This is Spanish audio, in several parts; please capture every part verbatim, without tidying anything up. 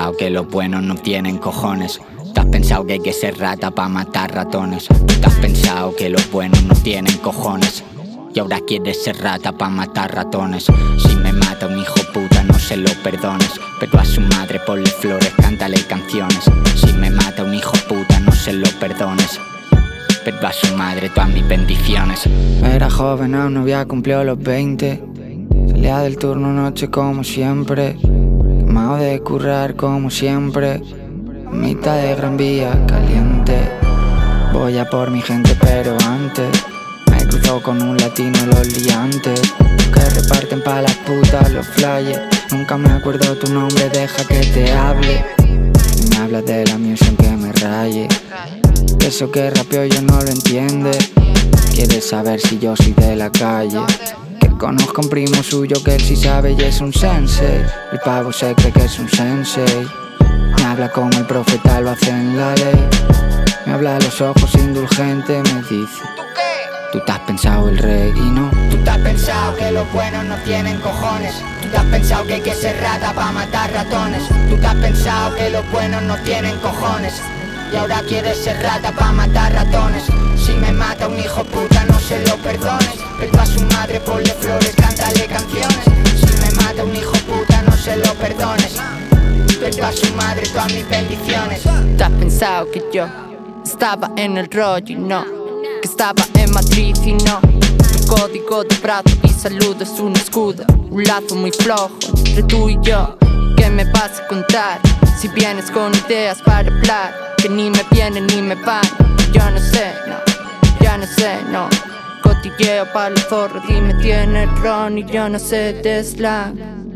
pensado que los buenos no tienen cojones? ¿Tú has pensado que hay que ser rata pa' matar ratones? ¿Tú has pensado que los buenos no tienen cojones? Y ahora quieres ser rata pa' matar ratones. Si me mata un hijo puta no se lo perdones, pero a su madre ponle flores, cántale canciones. Si me mata un hijo puta no se lo perdones, pero a su madre todas mis bendiciones. Era joven, aún no había cumplido los veinte. Salía del turno noche como siempre, quemado de currar como siempre. A mitad de Gran Vía caliente, voy a por mi gente pero antes me he cruzado con un latino los liantes que reparten pa' las putas los flyers. Nunca me acuerdo tu nombre, deja que te hable. Y me hablas de la music que me raye. Eso que rapeo yo no lo entiende. Quieres saber si yo soy de la calle, que conozco a un primo suyo que él sí sabe y es un sensei. El pavo se cree que es un sensei. Me habla como el profeta lo hace en la ley. Me habla a los ojos indulgente, me dice: tú te has pensado el rey y no. Tú te has pensado que los buenos no tienen cojones. Tú te has pensado que hay que ser rata pa' matar ratones. Tú te has pensado que los buenos no tienen cojones. Y ahora quieres ser rata pa' matar ratones. Si me mata un hijo puta no se lo perdones, pero a su madre ponle flores, cántale canciones. Si me mata un hijo puta no se lo perdones, pero a su madre todas mis bendiciones. ¿Te has pensado que yo estaba en el rollo y no? Que estaba en Madrid y no. Tu código de brazo y salud es un escudo, un lazo muy flojo entre tú y yo. ¿Qué me vas a contar si vienes con ideas para hablar que ni me vienen ni me van? Yo no sé, no, ya no sé, no. Cotilleo para el zorro, dime tiene ron y yo no sé de slang.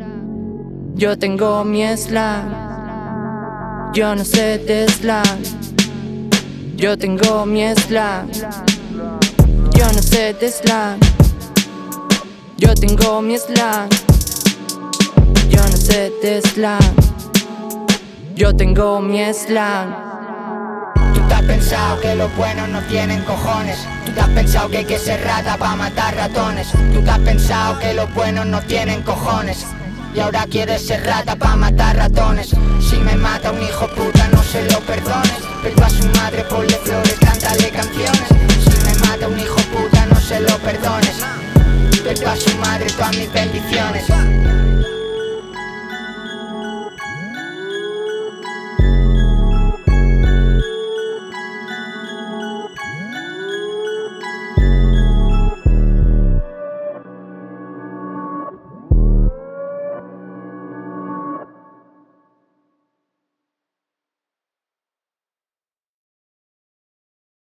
Yo tengo mi slang. Yo no sé de slang. Yo tengo mi slang. Yo no sé de slang. Yo tengo mi slang. Yo no sé de slang. Yo tengo mi slang. Tú te has pensado que los buenos no tienen cojones. Tú te has pensado que hay que ser rata pa' matar ratones. Tú te has pensado que los buenos no tienen cojones. Y ahora quieres ser rata pa' matar ratones. Si me mata un hijo puta no se lo perdones, pero a su madre ponle flores, cántale canciones. Si me mata un hijo puta no se lo perdones, pero a su madre todas mis bendiciones.